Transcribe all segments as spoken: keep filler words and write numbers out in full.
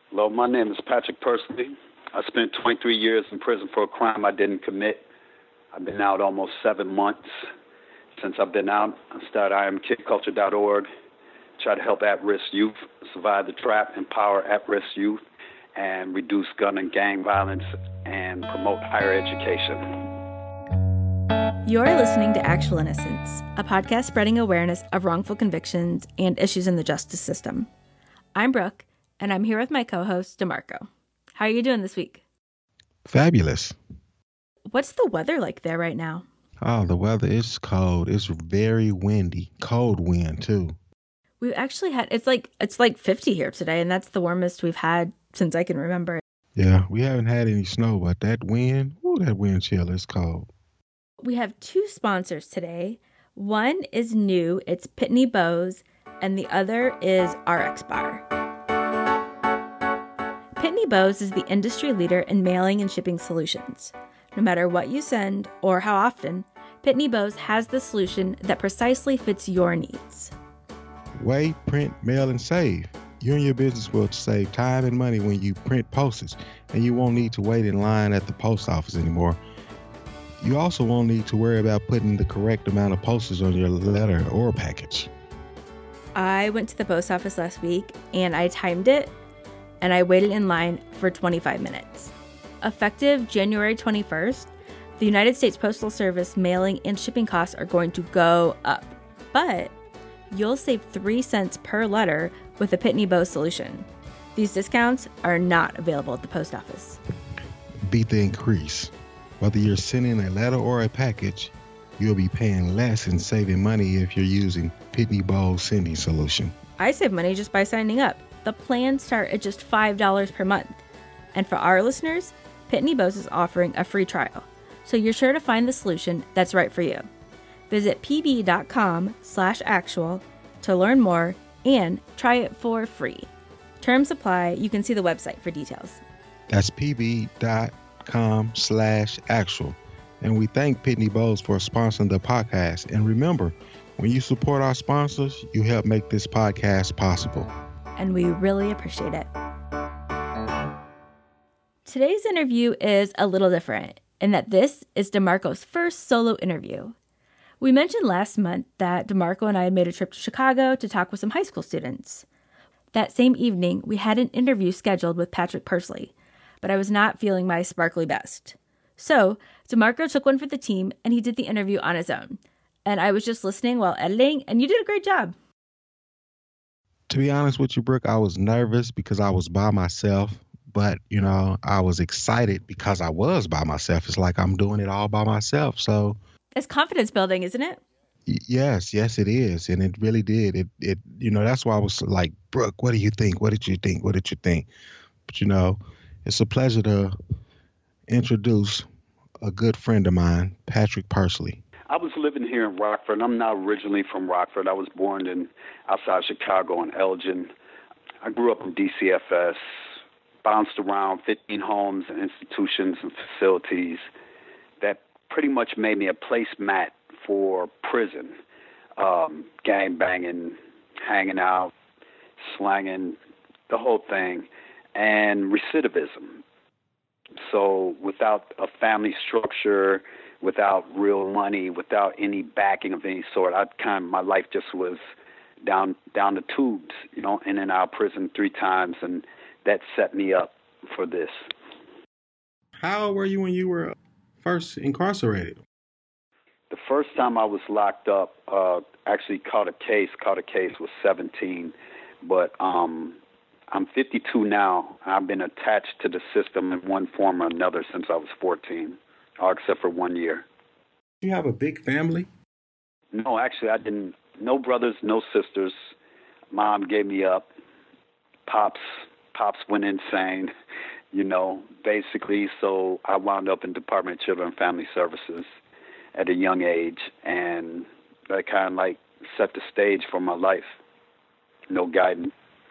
Hello, my name is Patrick Persley. I spent twenty-three years in prison for a crime I didn't commit. I've been out almost seven months. Since I've been out, I started I am kid culture dot org, try to help at-risk youth survive the trap, empower at-risk youth, and reduce gun and gang violence, and promote higher education. You're listening to Actual Innocence, a podcast spreading awareness of wrongful convictions and issues in the justice system. I'm Brooke, and I'm here with my co-host, DeMarco. How are you doing this week? Fabulous. What's the weather like there right now? Oh, the weather is cold. It's very windy. Cold wind, too. We've actually had, it's like it's like fifty here today, and that's the warmest we've had since I can remember. Yeah, we haven't had any snow, but that wind, ooh, that wind chill is cold. We have two sponsors today. One is new, it's Pitney Bowes, and the other is R X Bar. Pitney Bowes is the industry leader in mailing and shipping solutions. No matter what you send or how often, Pitney Bowes has the solution that precisely fits your needs. Weigh, print, mail, and save. You and your business will save time and money when you print postage, and you won't need to wait in line at the post office anymore. You also won't need to worry about putting the correct amount of postage on your letter or package. I went to the post office last week, and I timed it, and I waited in line for twenty-five minutes. Effective January twenty-first, the United States Postal Service mailing and shipping costs are going to go up, but you'll save three cents per letter with a Pitney Bowes solution. These discounts are not available at the post office. Beat the increase. Whether you're sending a letter or a package, you'll be paying less and saving money if you're using Pitney Bowes sending solution. I save money just by signing up. The plans start at just five dollars per month. And for our listeners, Pitney Bowes is offering a free trial, so you're sure to find the solution that's right for you. Visit pb.com slash actual to learn more and try it for free. Terms apply. You can see the website for details. That's pb.com slash actual. And we thank Pitney Bowes for sponsoring the podcast. And remember, when you support our sponsors, you help make this podcast possible. And we really appreciate it. Today's interview is a little different in that this is DeMarco's first solo interview. We mentioned last month that DeMarco and I had made a trip to Chicago to talk with some high school students. That same evening, we had an interview scheduled with Patrick Persley, but I was not feeling my sparkly best. So, DeMarco took one for the team, and he did the interview on his own. And I was just listening while editing, and you did a great job. To be honest with you, Brooke, I was nervous because I was by myself, but, you know, I was excited because I was by myself. It's like I'm doing it all by myself, so... It's confidence building, isn't it? Yes, yes, it is. And it really did. It, it, you know, that's why I was like, Brooke, what do you think? What did you think? What did you think? But, you know, it's a pleasure to introduce a good friend of mine, Patrick Persley. I was living here in Rockford. I'm not originally from Rockford. I was born in outside Chicago in Elgin. I grew up in D C F S, bounced around fifteen homes and institutions and facilities that pretty much made me a placemat for prison, um, gang banging, hanging out, slanging, the whole thing, and recidivism. So without a family structure, without real money, without any backing of any sort, I kind of, my life just was down down the tubes, you know, in and out of prison three times, and that set me up for this. How old were you when you were first incarcerated? The first time I was locked up, uh, actually caught a case, caught a case was seventeen, but um, I'm fifty-two now. I've been attached to the system in one form or another since I was fourteen, uh, except for one year. You have a big family? No, actually, I didn't. No brothers, no sisters. Mom gave me up. Pops, pops went insane, you know, basically. So I wound up in Department of Children and Family Services at a young age, and that kind of like set the stage for my life. No guidance.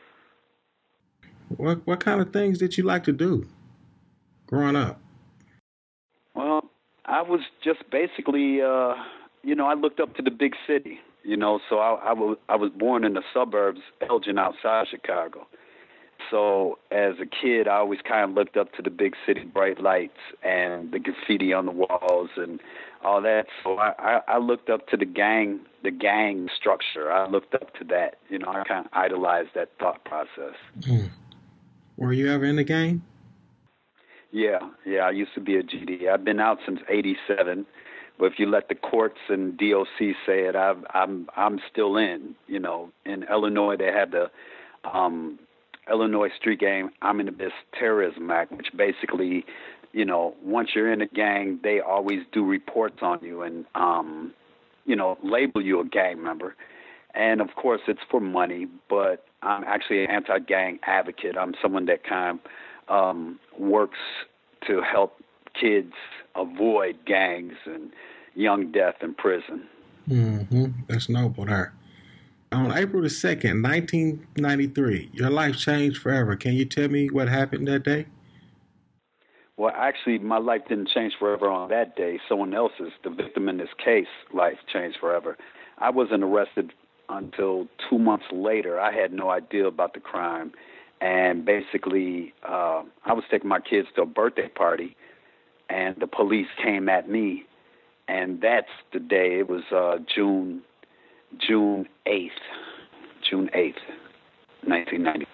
What what kind of things did you like to do growing up? Well, I was just basically, uh, you know, I looked up to the big city, you know, so I, I, was, I was born in the suburbs, Elgin, outside Chicago. So as a kid, I always kind of looked up to the big city bright lights and the graffiti on the walls and all that. So I, I, I looked up to the gang, the gang structure. I looked up to that. You know, I kind of idolized that thought process. Mm. Were you ever in the gang? Yeah, yeah. I used to be a G D. I've been out since eighty-seven. But if you let the courts and D O C say it, I've, I'm I'm still in. You know, in Illinois they had the um, Illinois Street Gang Omnibus Terrorism Act, which basically, you know, once you're in a gang, they always do reports on you and, um, you know, label you a gang member. And, of course, it's for money, but I'm actually an anti-gang advocate. I'm someone that kind of um, works to help kids avoid gangs and young death in prison. Mm-hmm. That's noble there. On April the second, nineteen ninety-three, your life changed forever. Can you tell me what happened that day? Well, actually, my life didn't change forever on that day. Someone else's, the victim in this case, life changed forever. I wasn't arrested until two months later. I had no idea about the crime. And basically, uh, I was taking my kids to a birthday party, and the police came at me. And that's the day. It was uh, June June eighth, June eighth, nineteen ninety.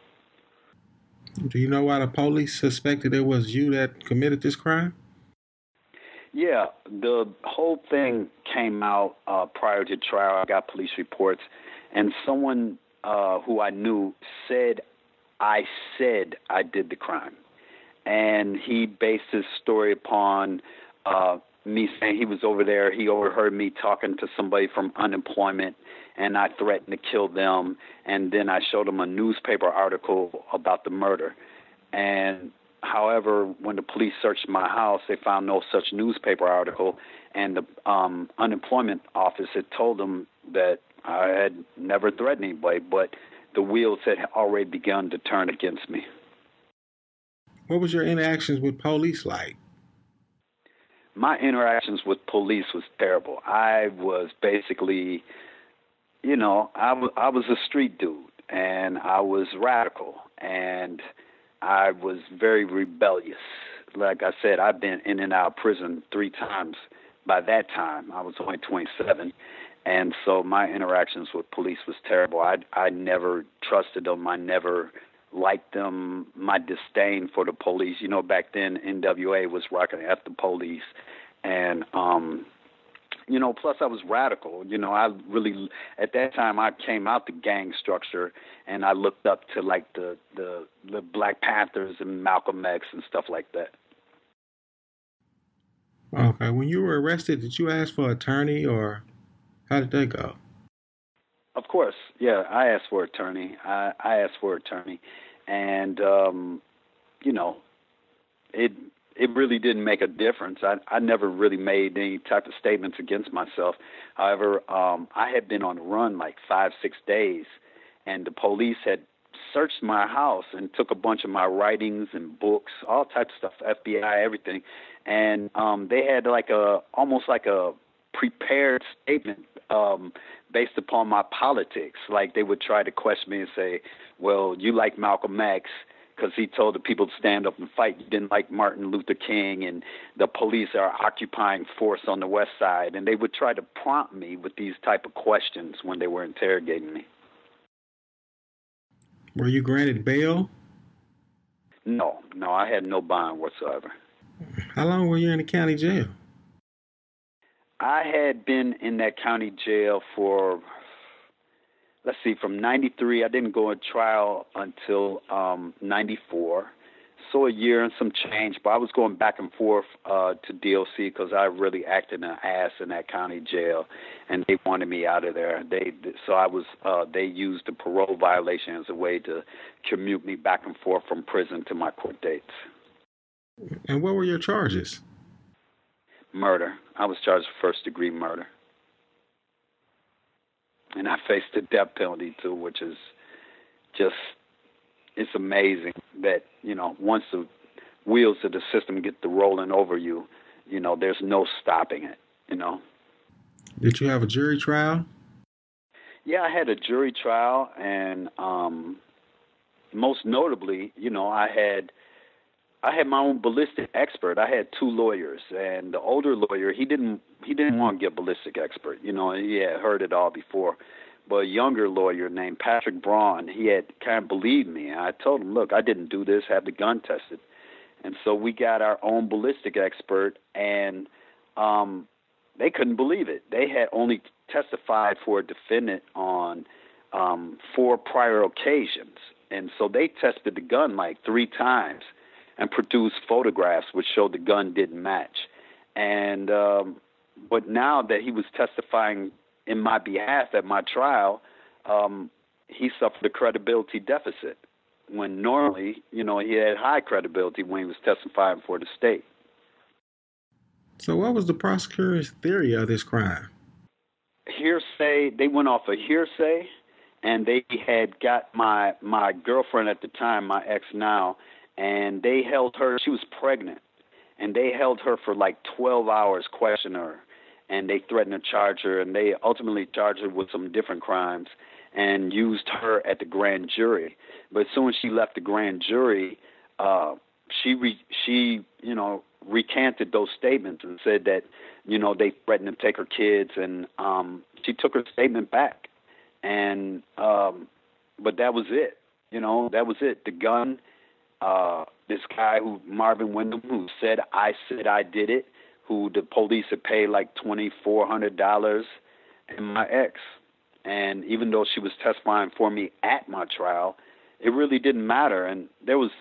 Do you know why the police suspected it was you that committed this crime? Yeah, the whole thing came out uh, prior to trial. I got police reports, and someone uh, who I knew said I said I did the crime. And he based his story upon uh, me saying he was over there. He overheard me talking to somebody from unemployment, and I threatened to kill them. And then I showed him a newspaper article about the murder. And however, when the police searched my house, they found no such newspaper article. And the um, unemployment office had told them that I had never threatened anybody, but the wheels had already begun to turn against me. What was your interactions with police like? My interactions with police was terrible. I was basically, you know, I, w- I was a street dude, and I was radical, and I was very rebellious. Like I said, I've been in and out of prison three times. By that time, I was only twenty-seven, and so my interactions with police was terrible. I, I never trusted them. I never liked them. My disdain for the police. You know, back then N W A was rocking F the police, and um, you know, plus I was radical. You know, I really at that time I came out the gang structure, and I looked up to like the the, the Black Panthers and Malcolm X and stuff like that. Okay, when you were arrested, did you ask for an attorney, or how did that go? Of course, yeah. I asked for an attorney. I, I asked for an attorney, and um, you know, it it really didn't make a difference. I I never really made any type of statements against myself. However, um, I had been on the run like five, six days, and the police had searched my house and took a bunch of my writings and books, all types of stuff, F B I, everything, and um, they had like a almost like a prepared statement um, based upon my politics. Like they would try to question me and say, well, you like Malcolm X because he told the people to stand up and fight. You didn't like Martin Luther King, and the police are occupying force on the West Side. And they would try to prompt me with these type of questions when they were interrogating me. Were you granted bail? No, no, I had no bond whatsoever. How long were you in the county jail? I had been in that county jail for, let's see, from ninety-three. I didn't go on trial until um, ninety-four. So a year and some change, but I was going back and forth uh, to D O C because I really acted an ass in that county jail, and they wanted me out of there. They so I was uh, they used the parole violation as a way to commute me back and forth from prison to my court dates. And what were your charges? Murder. I was charged with first degree murder, and I faced the death penalty too, which is just. It's amazing that, you know, once the wheels of the system get to rolling over you, you know, there's no stopping it, you know. Did you have a jury trial? Yeah, I had a jury trial, and, um, most notably, you know, I had I had my own ballistic expert. I had two lawyers, and the older lawyer, he didn't he didn't want to get a ballistic expert. You know, he had heard it all before. But a younger lawyer named Patrick Braun, he had kind of believed me. And I told him, look, I didn't do this, have the gun tested. And so we got our own ballistic expert, and um, they couldn't believe it. They had only testified for a defendant on um, four prior occasions. And so they tested the gun like three times and produced photographs which showed the gun didn't match. And um, but now that he was testifying in my behalf at my trial, um, he suffered a credibility deficit when normally, you know, he had high credibility when he was testifying for the state. So what was the prosecutor's theory of this crime? Hearsay. They went off of hearsay, and they had got my, my girlfriend at the time, my ex now, and they held her. She was pregnant, and they held her for like twelve hours, questioning her, and they threatened to charge her, and they ultimately charged her with some different crimes and used her at the grand jury. But as soon as she left the grand jury, uh, she re, she you know recanted those statements and said that you know they threatened to take her kids, and um, she took her statement back. And um, but that was it. You know, that was it. The gun. Uh, this guy who Marvin Wyndham, who said I said I did it, who the police had paid like twenty-four hundred dollars, and my ex. And even though she was testifying for me at my trial, it really didn't matter. And there was,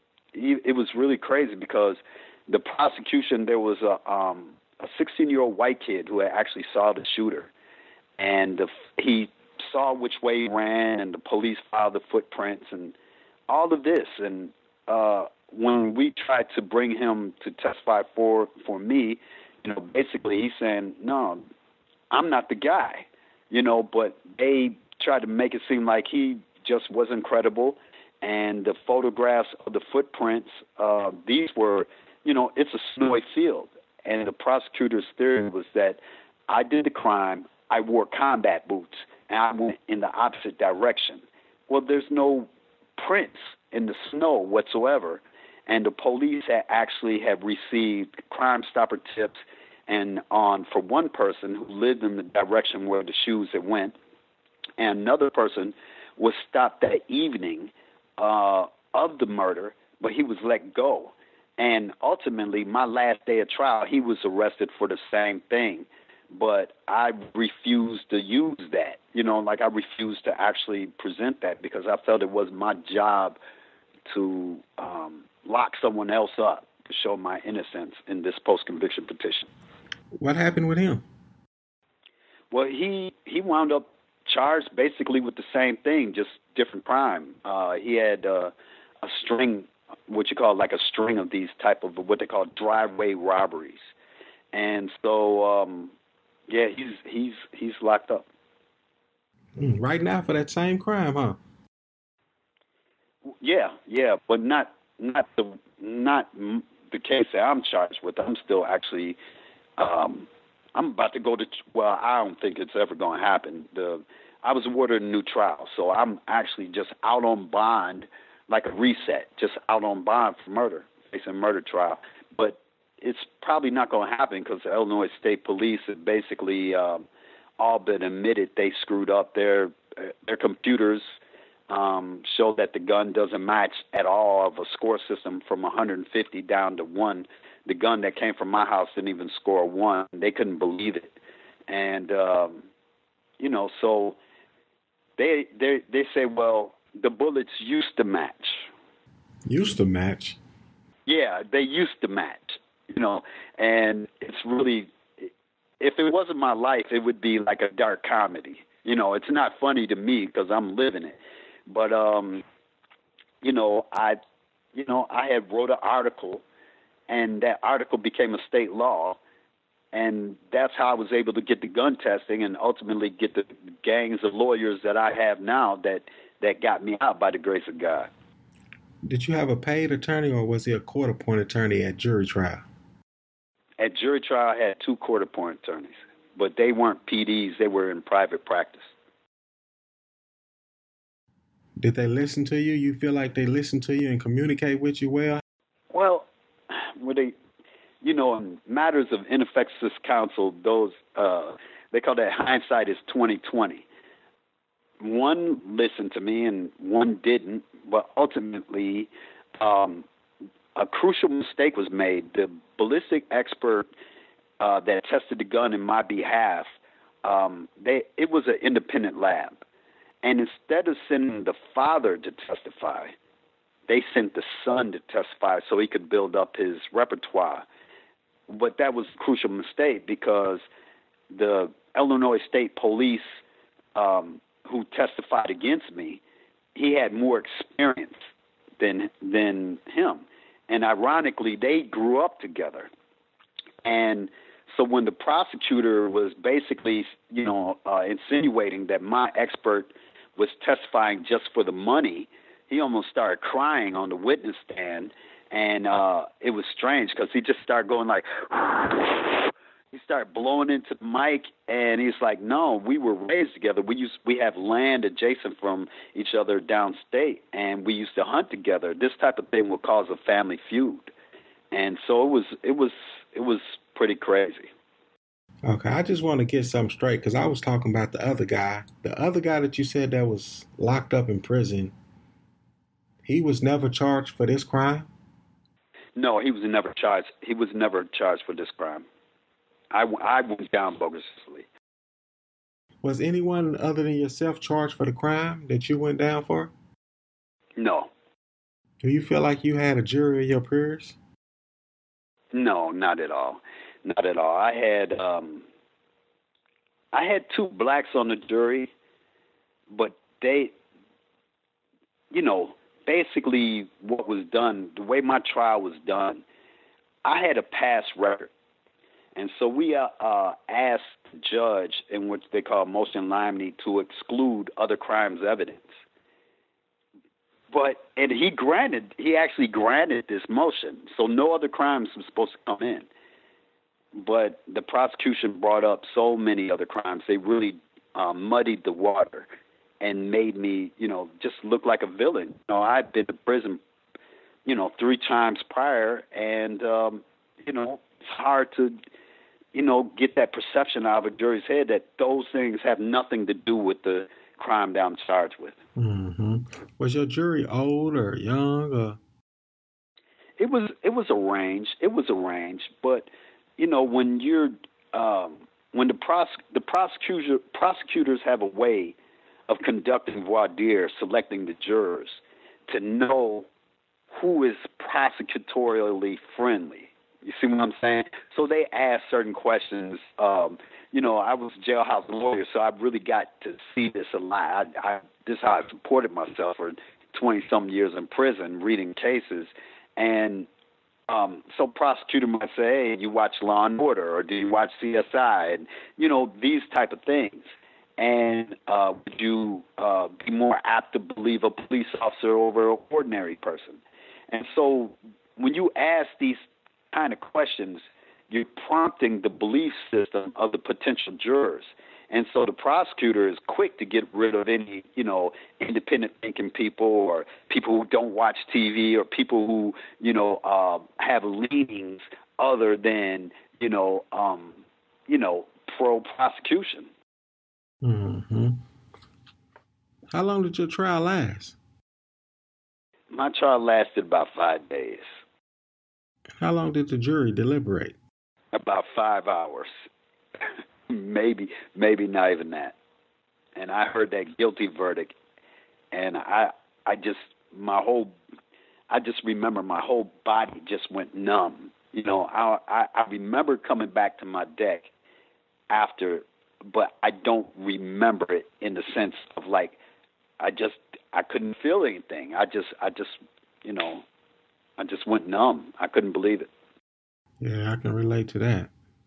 it was really crazy because the prosecution, there was a um, a sixteen-year-old white kid who actually saw the shooter, and the, he saw which way he ran, and the police filed the footprints and all of this. And uh, when we tried to bring him to testify for for me, you know, basically he's saying, no, I'm not the guy, you know, but they tried to make it seem like he just wasn't credible. And the photographs of the footprints, uh, these were, you know, it's a snowy field. And the prosecutor's theory was that I did the crime, I wore combat boots, and I went in the opposite direction. Well, there's no prints in the snow whatsoever. And the police had actually have received Crime Stopper tips and on for one person who lived in the direction where the shoes had went, and another person was stopped that evening uh, of the murder, but he was let go. And ultimately, my last day of trial, he was arrested for the same thing. But I refused to use that, you know, like I refused to actually present that because I felt it was my job to um, lock someone else up to show my innocence in this post-conviction petition. What happened with him? Well, he, he wound up charged basically with the same thing, just different crime. Uh, he had uh, a string, what you call like a string of these type of what they call driveway robberies. And so, um, yeah, he's he's he's locked up. Right now for that same crime, huh? Yeah, yeah, but not not the not the case that I'm charged with. I'm still actually, um, I'm about to go to. Well, I don't think it's ever going to happen. The I was awarded a new trial, so I'm actually just out on bond, like a reset, just out on bond for murder, facing a murder trial. But it's probably not going to happen because the Illinois State Police have basically um, all been admitted they screwed up. Their their computers um, show that the gun doesn't match at all of a score system from one hundred fifty down to one. The gun that came from my house didn't even score one. They couldn't believe it, and um, you know, so they they they say, well, the bullets used to match. Used to match. Yeah, they used to match. You know, and it's really, if it wasn't my life, it would be like a dark comedy. You know, it's not funny to me because I'm living it. But, um, you know, I, you know, I had wrote an article, and that article became a state law, and that's how I was able to get the gun testing and ultimately get the gangs of lawyers that I have now that, that got me out by the grace of God. Did you have a paid attorney, or was he a court-appointed attorney at jury trial? At jury trial, I had two court-appointed attorneys, but they weren't P Ds. They were in private practice. Did they listen to you? You feel like they listen to you and communicate with you well? Well, when they, you know, in matters of ineffective counsel, those uh, they call that hindsight is twenty twenty. One listened to me and one didn't, but ultimately, um, a crucial mistake was made. The ballistic expert uh, that tested the gun in my behalf, um, they it was an independent lab, and instead of sending the father to testify, they sent the son to testify so he could build up his repertoire. But that was a crucial mistake because the Illinois State Police, um, who testified against me, he had more experience than than him. And ironically, they grew up together. And so when the prosecutor was basically, you know, uh, insinuating that my expert was testifying just for the money, he almost started crying on the witness stand. And uh, it was strange because he just started going like, he started blowing into the mic, and he's like, no, we were raised together. We used we have land adjacent from each other downstate, and we used to hunt together. This type of thing will cause a family feud. And so it was it was it was pretty crazy. Okay, I just want to get something straight because I was talking about the other guy. The other guy that you said that was locked up in prison, he was never charged for this crime? No, he was never charged. He was never charged for this crime. I, I went down bogusly. Was anyone other than yourself charged for the crime that you went down for? No. Do you feel like you had a jury of your peers? No, not at all. Not at all. I had um, I had two blacks on the jury, but they, you know, basically what was done, the way my trial was done, I had a past record. And so we uh, uh, asked the judge, in which they call motion in limine, to exclude other crimes evidence. But, and he granted, he actually granted this motion. So no other crimes were supposed to come in. But the prosecution brought up so many other crimes, they really um, muddied the water and made me, you know, just look like a villain. You know, I'd been to prison, you know, three times prior, and, um, you know, it's hard to, you know, get that perception out of a jury's head that those things have nothing to do with the crime that I'm charged with. Mm-hmm. Was your jury old or young? Or? It was. It was a range. It was a range. But you know, when you're um, when the pros the prosecutor prosecutors have a way of conducting voir dire, selecting the jurors to know who is prosecutorially friendly. You see what I'm saying? So they ask certain questions. Um, you know, I was a jailhouse lawyer, so I really got to see this a lot. I, I, this is how I supported myself for twenty-some years in prison, reading cases. And um, so prosecutor might say, hey, you watch Law and Order, or do you watch C S I? And, you know, these type of things. And uh, would you uh, be more apt to believe a police officer over an ordinary person? And so when you ask these kind of questions, you're prompting the belief system of the potential jurors. And so the prosecutor is quick to get rid of any, you know, independent thinking people, or people who don't watch T V, or people who, you know, uh, have leanings other than, you know, um, you know, pro-prosecution. Mm-hmm. How long did your trial last? My trial lasted about five days. How long did the jury deliberate? About five hours. maybe, maybe not even that. And I heard that guilty verdict, and I, I just, my whole, I just remember my whole body just went numb. You know, I, I, I remember coming back to my deck after, but I don't remember it in the sense of like, I just, I couldn't feel anything. I just, I just, you know, I just went numb. I couldn't believe it. Yeah, I can relate to that.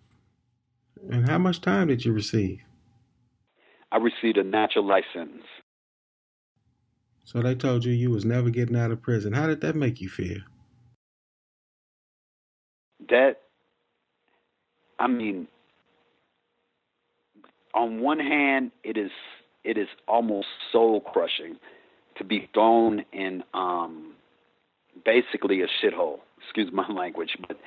And how much time did you receive? I received a natural life sentence. So they told you you was never getting out of prison. How did that make you feel? That, I mean, on one hand, it is it is almost soul crushing to be thrown in um, basically a shithole. Excuse my language, but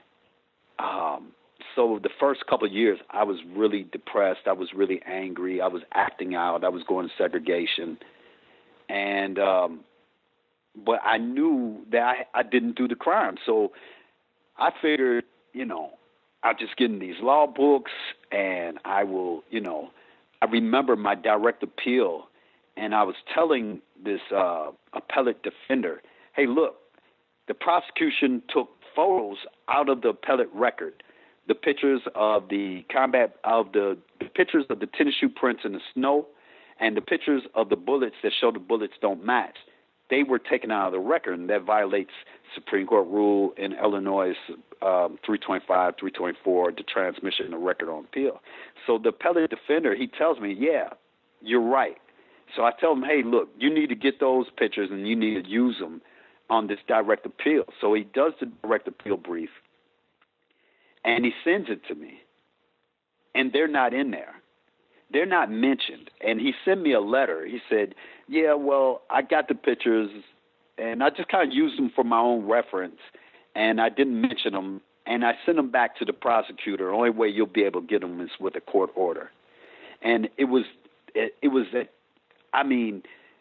um, so the first couple of years, I was really depressed. I was really angry. I was acting out. I was going to segregation, and um, but I knew that I, I didn't do the crime. So I figured, you know, I'll just get in these law books, and I will, you know, I remember my direct appeal, and I was telling this uh, appellate defender, hey, look, the prosecution took photos out of the appellate record, the pictures of the combat, of the, the pictures of the tennis shoe prints in the snow, and the pictures of the bullets that show the bullets don't match. They were taken out of the record, and that violates Supreme Court rule in Illinois um, three twenty-five, three twenty-four, the transmission of the record on appeal. So the appellate defender, he tells me, yeah, you're right. So I tell him, hey, look, you need to get those pictures, and you need to use them on this direct appeal. So he does the direct appeal brief, and he sends it to me, and they're not in there. They're not mentioned. And he sent me a letter. He said, yeah, well, I got the pictures, and I just kind of used them for my own reference, and I didn't mention them, and I sent them back to the prosecutor. The only way you'll be able to get them is with a court order. And it was, it, it was, a, I mean,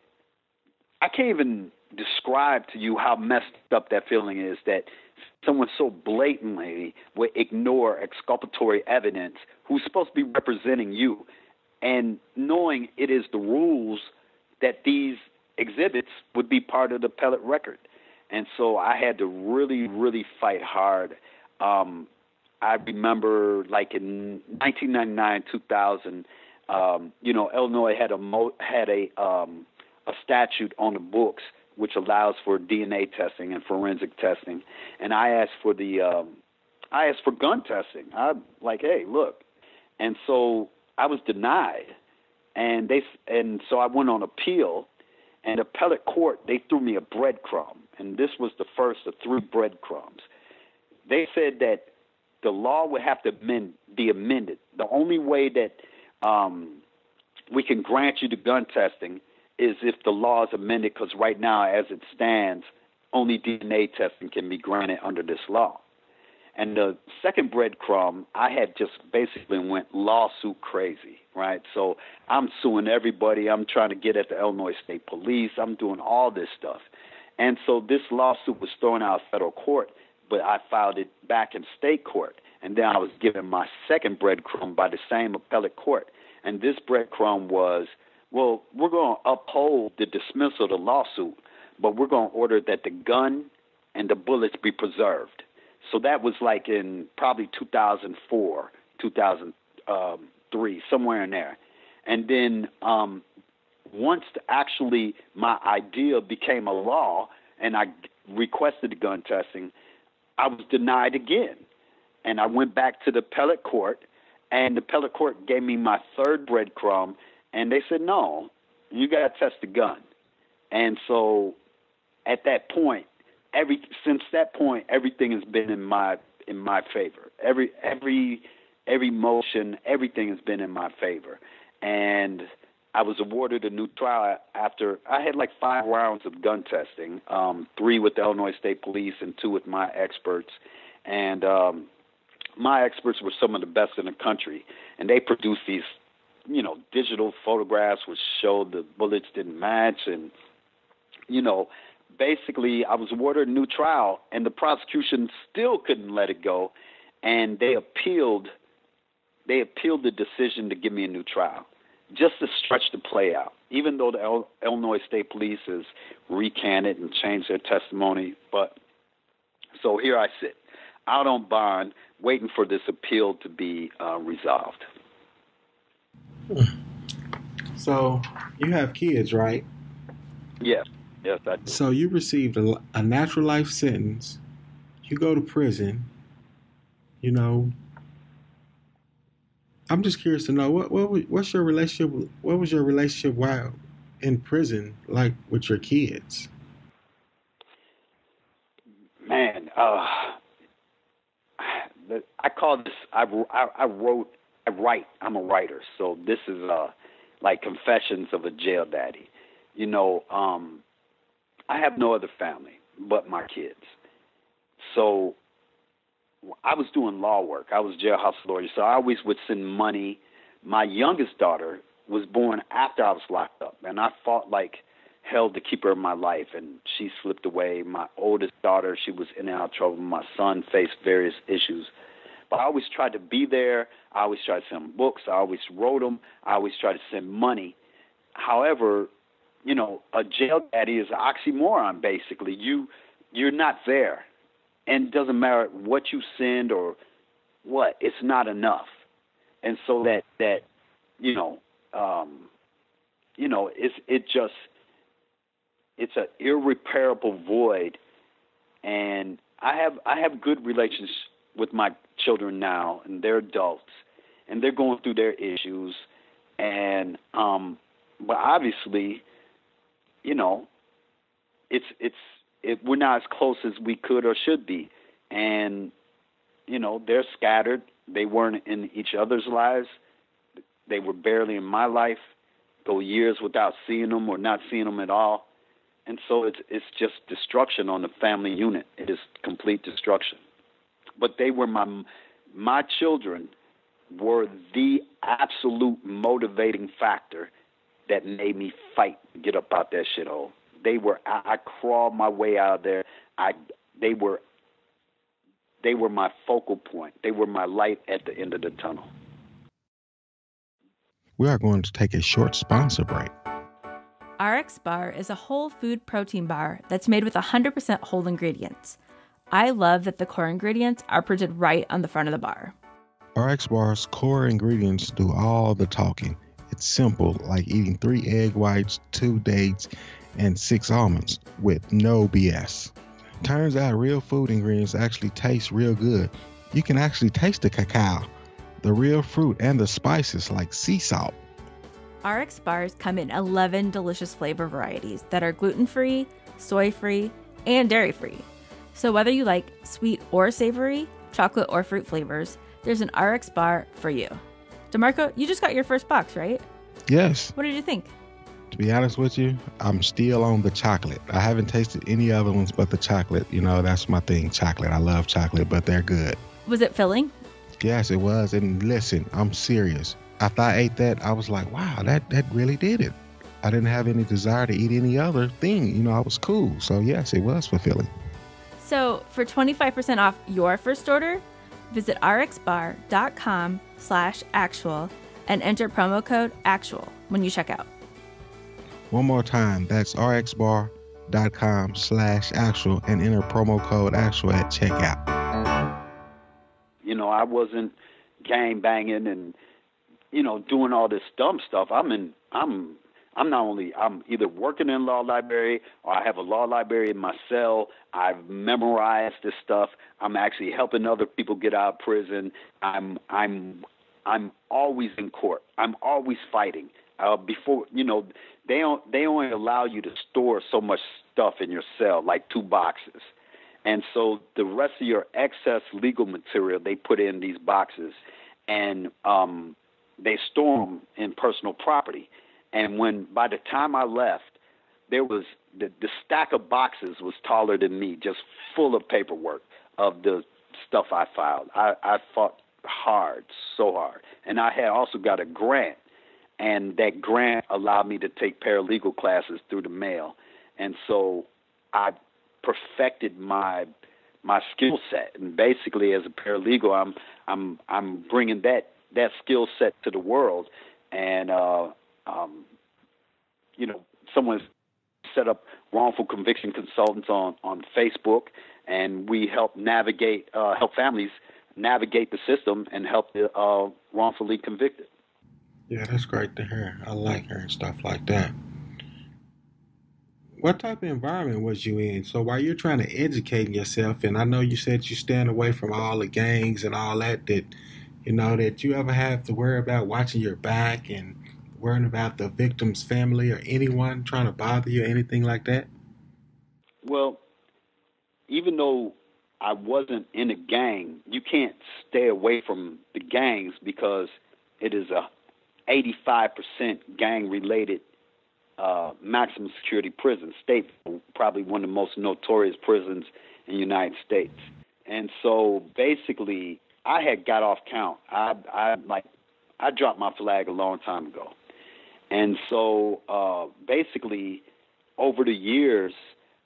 I can't even describe to you how messed up that feeling is, that someone so blatantly would ignore exculpatory evidence who's supposed to be representing you, and knowing it is the rules that these exhibits would be part of the appellate record. And so I had to really, really fight hard. Um, I remember, like in nineteen ninety-nine, two thousand, um, you know, Illinois had a mo- had a um, a statute on the books which allows for D N A testing and forensic testing. And I asked for the um, I asked for gun testing. I'm like, hey, look. And so I was denied, and they and so I went on appeal, and appellate court, they threw me a breadcrumb, and this was the first of three breadcrumbs. They said that the law would have to amend, be amended. The only way that um, we can grant you the gun testing is if the law is amended, because right now, as it stands, only D N A testing can be granted under this law. And the second breadcrumb, I had just basically went lawsuit crazy, right? So I'm suing everybody. I'm trying to get at the Illinois State Police. I'm doing all this stuff. And so this lawsuit was thrown out of federal court, but I filed it back in state court. And then I was given my second breadcrumb by the same appellate court. And this breadcrumb was, well, we're going to uphold the dismissal of the lawsuit, but we're going to order that the gun and the bullets be preserved. So that was like in probably two thousand four, two thousand three, somewhere in there. And then um, once the, actually my idea became a law and I requested the gun testing, I was denied again. And I went back to the appellate court, and the appellate court gave me my third breadcrumb, and they said, no, you got to test the gun. And so at that point, Every since that point, everything has been in my in my favor. Every every every motion, everything has been in my favor. And I was awarded a new trial after I had like five rounds of gun testing, um, three with the Illinois State Police and two with my experts. And um, my experts were some of the best in the country, and they produced these, you know, digital photographs which showed the bullets didn't match, and you know. Basically, I was awarded a new trial, and the prosecution still couldn't let it go, and they appealed. They appealed the decision to give me a new trial, just to stretch the play out. Even though the El- Illinois State Police has recanted and changed their testimony, but so here I sit, out on bond, waiting for this appeal to be uh, resolved. So you have kids, right? Yes. Yes, I do. So you received a, a natural life sentence. You go to prison. You know, I'm just curious to know what what what's your relationship? What was your relationship while in prison like with your kids? Man, uh, I call this. I, I, I wrote. I write. I'm a writer, so this is uh, like confessions of a jail daddy. You know, um, I have no other family but my kids. So I was doing law work. I was a jailhouse lawyer, so I always would send money. My youngest daughter was born after I was locked up, and I fought like hell to keep her in my life, and she slipped away. My oldest daughter, she was in and out of trouble. My son faced various issues. But I always tried to be there. I always tried to send books. I always wrote them. I always tried to send money. However, you know, a jail daddy is an oxymoron, basically. You, you're not there. And it doesn't matter what you send or what, it's not enough. And so that, that you know, um, you know, it's, it just, it's an irreparable void. And I have, I have good relations with my children now, and they're adults, and they're going through their issues. And, um, but obviously, you know, it's, it's, it, we're not as close as we could or should be. And, you know, they're scattered. They weren't in each other's lives. They were barely in my life. Go years without seeing them or not seeing them at all. And so it's, it's just destruction on the family unit. It is complete destruction. But they were my, my children were the absolute motivating factor that made me fight to get up out that shithole. They were, I, I crawled my way out of there. I, they were, they were my focal point. They were my light at the end of the tunnel. We are going to take a short sponsor break. R X Bar is a whole food protein bar that's made with one hundred percent whole ingredients. I love that the core ingredients are printed right on the front of the bar. R X Bar's core ingredients do all the talking. It's simple, like eating three egg whites, two dates, and six almonds with no B S. Turns out real food ingredients actually taste real good. You can actually taste the cacao, the real fruit, and the spices like sea salt. R X bars come in eleven delicious flavor varieties that are gluten-free, soy-free, and dairy-free. So whether you like sweet or savory, chocolate or fruit flavors, there's an R X bar for you. DeMarco, you just got your first box, right? Yes. What did you think? To be honest with you, I'm still on the chocolate. I haven't tasted any other ones but the chocolate. You know, that's my thing, chocolate. I love chocolate, but they're good. Was it filling? Yes, it was. And listen, I'm serious. After I ate that, I was like, wow, that, that really did it. I didn't have any desire to eat any other thing. You know, I was cool. So yes, it was fulfilling. So for twenty-five percent off your first order, visit rxbar.com slash actual and enter promo code actual when you check out. One more time, that's rxbar.com slash actual and enter promo code actual at checkout. You know, I wasn't gang banging and, you know, doing all this dumb stuff. I'm in, I'm, I'm not only, I'm either working in a law library or I have a law library in my cell. I've memorized this stuff. I'm actually helping other people get out of prison. I'm, I'm, I'm always in court. I'm always fighting. Uh, before, you know, they don't, they only allow you to store so much stuff in your cell, like two boxes. And so the rest of your excess legal material, they put in these boxes, and um, they store them in personal property. And when, by the time I left, there was, the, the stack of boxes was taller than me, just full of paperwork of the stuff I filed. I, I fought hard, so hard. And I had also got a grant. And that grant allowed me to take paralegal classes through the mail. And so I perfected my my skill set. And basically, as a paralegal, I'm I'm I'm bringing that that skill set to the world. And uh, um, you know, someone set up wrongful conviction consultants on on Facebook, and we help navigate uh, help families navigate the system and help the uh, wrongfully convicted. Yeah, that's great to hear. I like hearing stuff like that. What type of environment was you in? So while you're trying to educate yourself, and I know you said you stand away from all the gangs and all that, that, you know, that you ever have to worry about watching your back and worrying about the victim's family or anyone trying to bother you or anything like that? Well, even though I wasn't in a gang, you can't stay away from the gangs because it is a eighty-five percent gang-related uh, maximum security prison, state, probably one of the most notorious prisons in the United States. And so basically, I had got off count. I, I like, I dropped my flag a long time ago. And so uh, basically, over the years,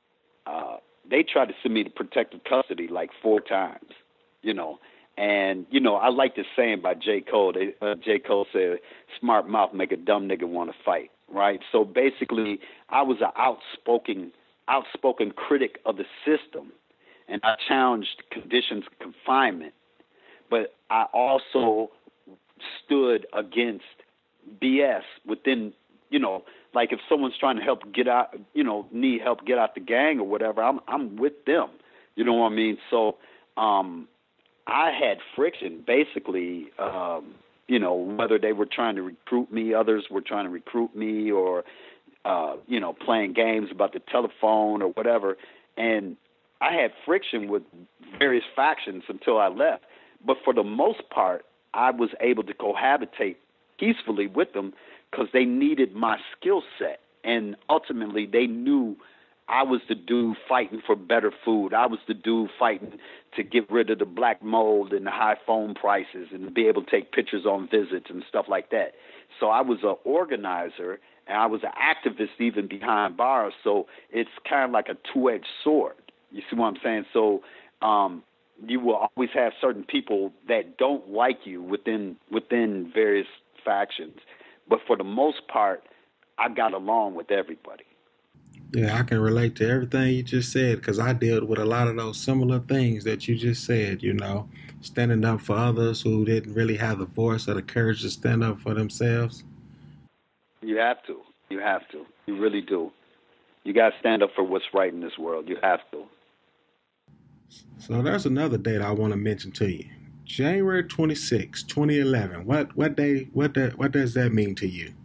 uh, they tried to send me to protective custody like four times, you know. And, you know, I like this saying by J. Cole. They, uh, J. Cole said, smart mouth make a dumb nigga want to fight, right? So basically, I was an outspoken, outspoken critic of the system, and I challenged conditions of confinement. But I also stood against B S within, you know, like if someone's trying to help get out, you know, need help get out the gang or whatever, I'm I'm with them. You know what I mean? So um, I had friction, basically, um, you know, whether they were trying to recruit me, others were trying to recruit me, or, uh, you know, playing games about the telephone or whatever. And I had friction with various factions until I left. But for the most part, I was able to cohabitate peacefully with them because they needed my skill set. And ultimately, they knew I was the dude fighting for better food. I was the dude fighting to get rid of the black mold and the high phone prices and to be able to take pictures on visits and stuff like that. So I was an organizer, and I was an activist even behind bars. So it's kind of like a two-edged sword. You see what I'm saying? So um, you will always have certain people that don't like you within within various factions. But for the most part, I got along with everybody. Yeah, I can relate to everything you just said because I dealt with a lot of those similar things that you just said, you know, standing up for others who didn't really have the voice or the courage to stand up for themselves. You have to. You have to. You really do. You got to stand up for what's right in this world. You have to. So there's another date I want to mention to you. January twenty-sixth, twenty eleven. What what day what that what does that mean to you?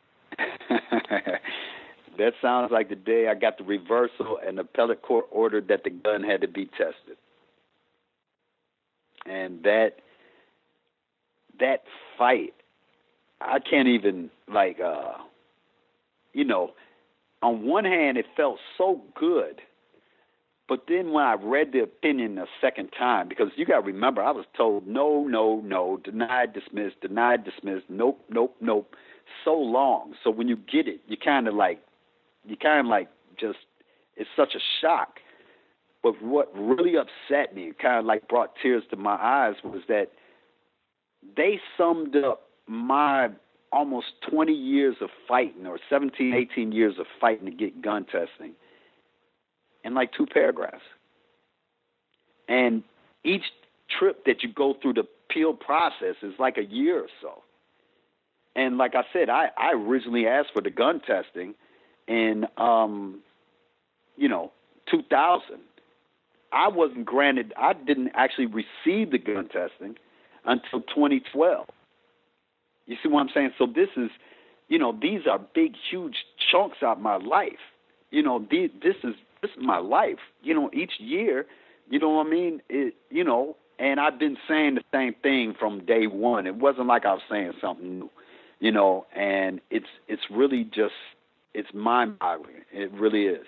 That sounds like the day I got the reversal and the appellate court ordered that the gun had to be tested. And that that fight, I can't even like uh you know, on one hand it felt so good. But then when I read the opinion a second time, because you got to remember, I was told no, no, no, denied, dismissed, denied, dismissed, nope, nope, nope, so long. So when you get it, you kind of like, you kind of like just, it's such a shock. But what really upset me, kind of like brought tears to my eyes, was that they summed up my almost twenty years of fighting, or seventeen, eighteen years of fighting to get gun testing, in like two paragraphs. And each trip that you go through the appeal process is like a year or so. And like I said, I, I originally asked for the gun testing in, um, you know, two thousand. I wasn't granted, I didn't actually receive the gun testing until twenty twelve. You see what I'm saying? So this is, you know, these are big, huge chunks out of my life. You know, these, this is, This is my life, you know, each year, you know what I mean? It, you know, and I've been saying the same thing from day one. It wasn't like I was saying something new, you know, and it's it's really just, it's mind-boggling. It really is.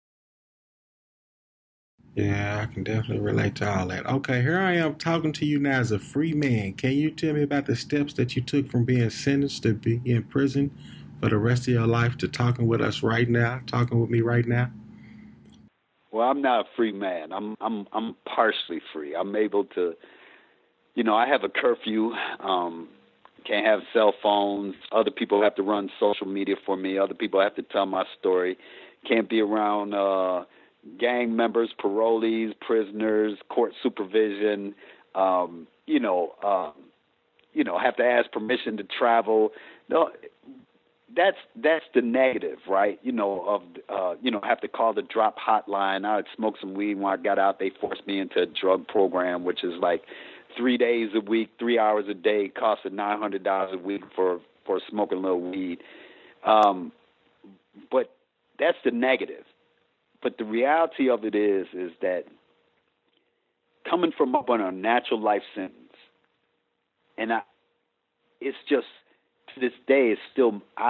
Yeah, I can definitely relate to all that. Okay, here I am talking to you now as a free man. Can you tell me about the steps that you took from being sentenced to be in prison for the rest of your life to talking with us right now, talking with me right now? Well, I'm not a free man. I'm I'm I'm partially free. I'm able to, you know, I have a curfew. Um, can't have cell phones. Other people have to run social media for me. Other people have to tell my story. Can't be around uh, gang members, parolees, prisoners, court supervision. Um, you know, um, you know, have to ask permission to travel. No. That's that's the negative, right? You know, of uh, you know, have to call the drop hotline. I had smoked some weed when I got out. They forced me into a drug program, which is like three days a week, three hours a day, costed nine hundred dollars a week for for smoking a little weed. Um, but that's the negative. But the reality of it is, is that coming from up on a natural life sentence, and I, it's just. To this day, it's still I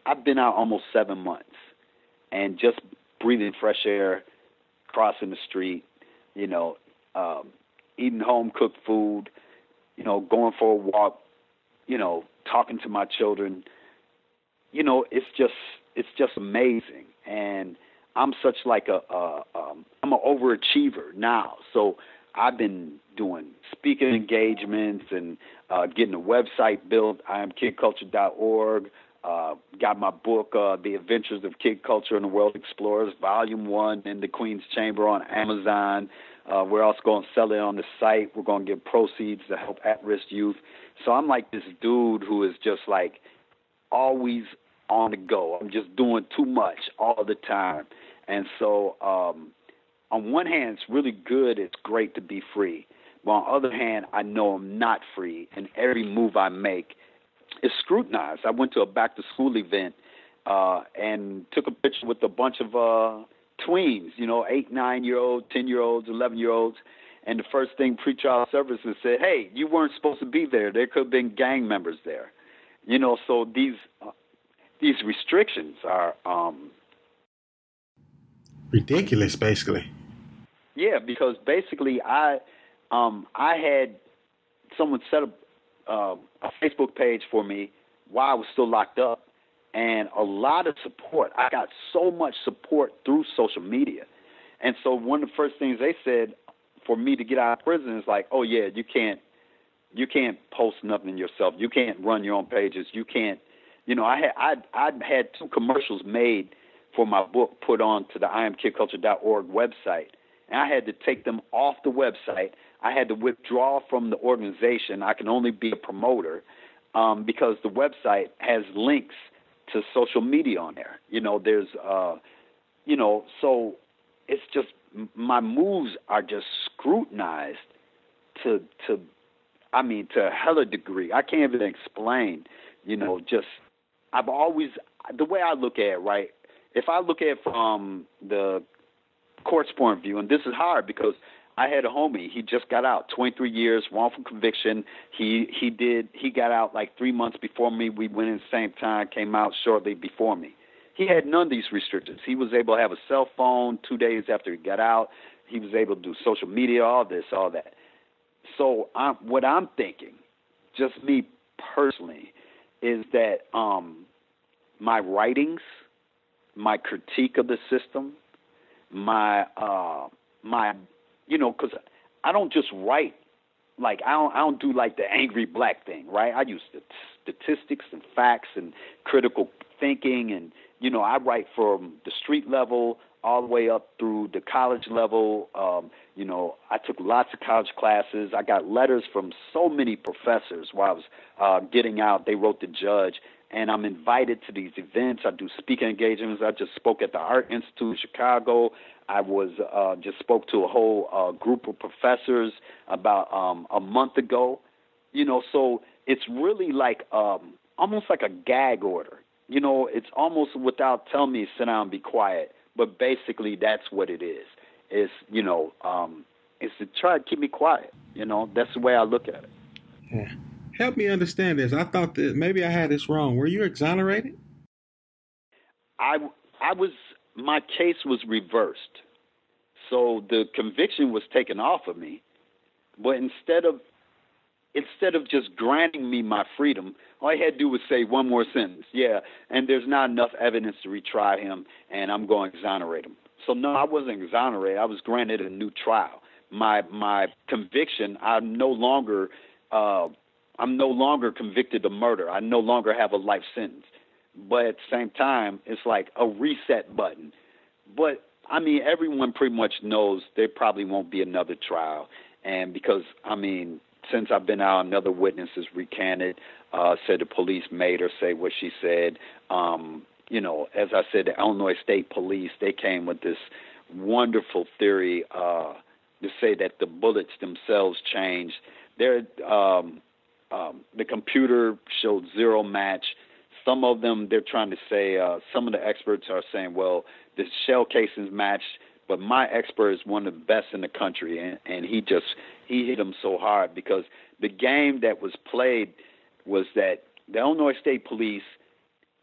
I've been out almost seven months, and just breathing fresh air, crossing the street, you know, um, eating home cooked food, you know, going for a walk, you know, talking to my children, you know, it's just it's just amazing. And I'm such like a, a um, I'm an overachiever now, so I've been doing speaking engagements and uh, getting a website built, I am kid culture dot org. Uh, got my book, uh, The Adventures of Kid Culture and the World Explorers, Volume one in the Queen's Chamber on Amazon. Uh, we're also going to sell it on the site. We're going to give proceeds to help at-risk youth. So I'm like this dude who is just like always on the go. I'm just doing too much all the time. And so um, on one hand, it's really good. It's great to be free. But on the other hand, I know I'm not free, and every move I make is scrutinized. I went to a back-to-school event uh, and took a picture with a bunch of uh, tweens, you know, eight, nine-year-olds, ten-year-olds, eleven-year-olds, and the first thing pretrial services said, hey, you weren't supposed to be there. There could have been gang members there. You know, so these uh, these restrictions are um, ridiculous, basically. Yeah, because basically I um, I had someone set up uh, a Facebook page for me while I was still locked up, and a lot of support. I got so much support through social media. And so one of the first things they said for me to get out of prison is like, oh, yeah, you can't you can't post nothing yourself. You can't run your own pages. You can't, you know, I had I I had two commercials made for my book put on to the I am kid culture dot org website. And I had to take them off the website. I had to withdraw from the organization. I can only be a promoter um, because the website has links to social media on there. You know, there's, uh, you know, so it's just my moves are just scrutinized to, to, I mean, to a hella degree. I can't even explain, you know, just I've always, the way I look at it, right, if I look at it from the court's point of view, and this is hard because I had a homie. He just got out, twenty-three years, wrongful conviction. He he did he got out like three months before me. We went in the same time, came out shortly before me. He had none of these restrictions. He was able to have a cell phone two days after he got out. He was able to do social media, all this, all that. So I'm, what I'm thinking, just me personally, is that um, my writings, my critique of the system, my uh, my you know, because I don't just write like I don't I don't do like the angry black thing, right? I use statistics and facts and critical thinking, and you know, I write from the street level all the way up through the college level. Um, you know, I took lots of college classes. I got letters from so many professors while I was uh, getting out. They wrote the judge. And I'm invited to these events. I do speaking engagements. I just spoke at the Art Institute in Chicago. I was uh, just spoke to a whole uh, group of professors about um, a month ago. You know, so it's really like um, almost like a gag order. You know, it's almost without telling me sit down and be quiet. But basically, that's what it is. It's, you know, um, it's to try to keep me quiet. You know, that's the way I look at it. Yeah. Help me understand this. I thought that maybe I had this wrong. Were you exonerated? I, I was, my case was reversed. So the conviction was taken off of me. But instead of, instead of just granting me my freedom, all I had to do was say one more sentence. Yeah, and there's not enough evidence to retry him, and I'm going to exonerate him. So no, I wasn't exonerated. I was granted a new trial. My, my conviction, I'm no longer, uh, I'm no longer convicted of murder. I no longer have a life sentence. But at the same time, it's like a reset button. But, I mean, everyone pretty much knows there probably won't be another trial. And because, I mean, since I've been out, another witness has recanted, uh, said the police made her say what she said. Um, you know, as I said, the Illinois State Police, they came with this wonderful theory uh, to say that the bullets themselves changed. They're... Um, Um, the computer showed zero match. Some of them, they're trying to say, uh, some of the experts are saying, well, the shell casings matched, but my expert is one of the best in the country, and, and he just, he hit them so hard because the game that was played was that the Illinois State Police,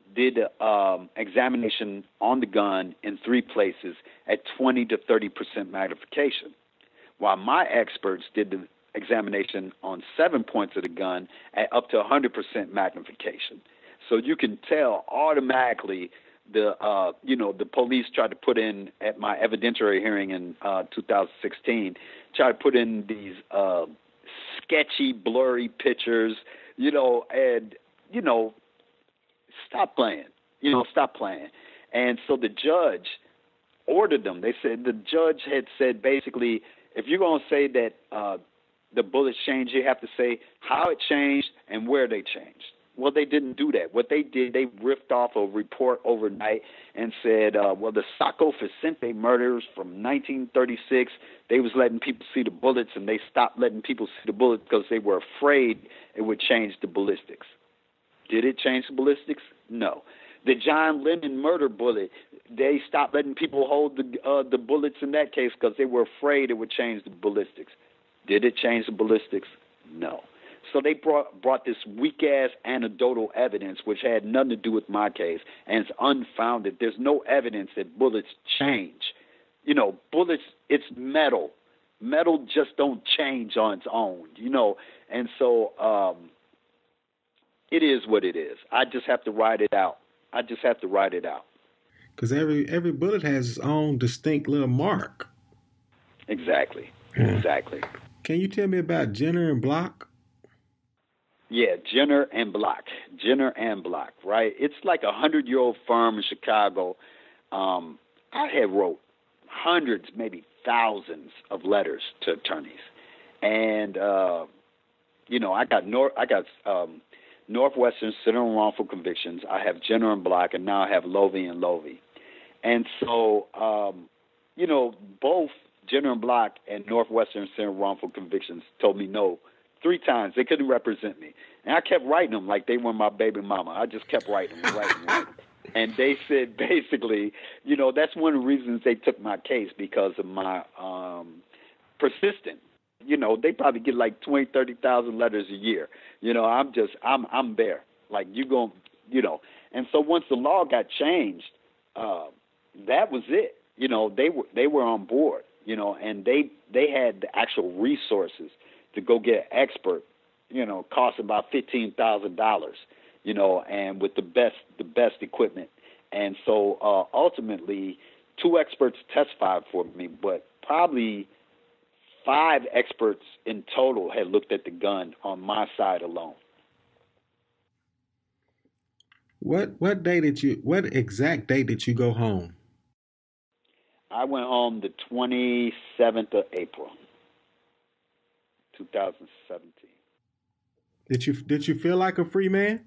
did an um, examination on the gun in three places at twenty to thirty percent magnification, while my experts did the examination on seven points of the gun at up to one hundred percent magnification. So you can tell automatically the uh, you know the police tried to put in at my evidentiary hearing in uh, two thousand sixteen, tried to put in these uh, sketchy, blurry pictures, you know, and you know. Stop playing, you know, stop playing. And so the judge ordered them. They said the judge had said basically, if you're going to say that uh, the bullets changed, you have to say how it changed and where they changed. Well, they didn't do that. What they did, they ripped off a report overnight and said, uh, well, the Saco Vicente murders from nineteen thirty-six, they was letting people see the bullets, and they stopped letting people see the bullets because they were afraid it would change the ballistics. Did it change the ballistics? No. The John Lennon murder bullet, they stopped letting people hold the uh, the bullets in that case because they were afraid it would change the ballistics. Did it change the ballistics? No. So they brought brought this weak-ass anecdotal evidence, which had nothing to do with my case, and it's unfounded. There's no evidence that bullets change. You know, bullets, it's metal. Metal just don't change on its own, you know. And so... Um, It is what it is. I just have to ride it out. I just have to ride it out. Because every every bullet has its own distinct little mark. Exactly. Yeah. Exactly. Can you tell me about Jenner and Block? Yeah, Jenner and Block. Jenner and Block, right? It's like a hundred-year-old firm in Chicago. Um, I had wrote hundreds, maybe thousands of letters to attorneys. And, uh, you know, I got... Nor- I got um, Northwestern Center on Wrongful Convictions. I have Jenner and Block, and now I have Lovey and Lovey. And so, um, you know, both Jenner and Block and Northwestern Center on Wrongful Convictions told me no three times. They couldn't represent me. And I kept writing them like they were my baby mama. I just kept writing them, writing, writing. And they said basically, you know, that's one of the reasons they took my case, because of my um, persistence. You know, they probably get like twenty, thirty thousand letters a year. You know, I'm just, I'm I'm there. Like, you going, you know. And so once the law got changed, uh, that was it. You know, they were they were on board, you know, and they, they had the actual resources to go get an expert, you know, cost about fifteen thousand dollars, you know, and with the best, the best equipment. And so uh, ultimately, two experts testified for me, but probably five experts in total had looked at the gun on my side alone. What what day did you? What exact date did you go home? I went home the twenty-seventh of April, two thousand seventeen. Did you did you feel like a free man?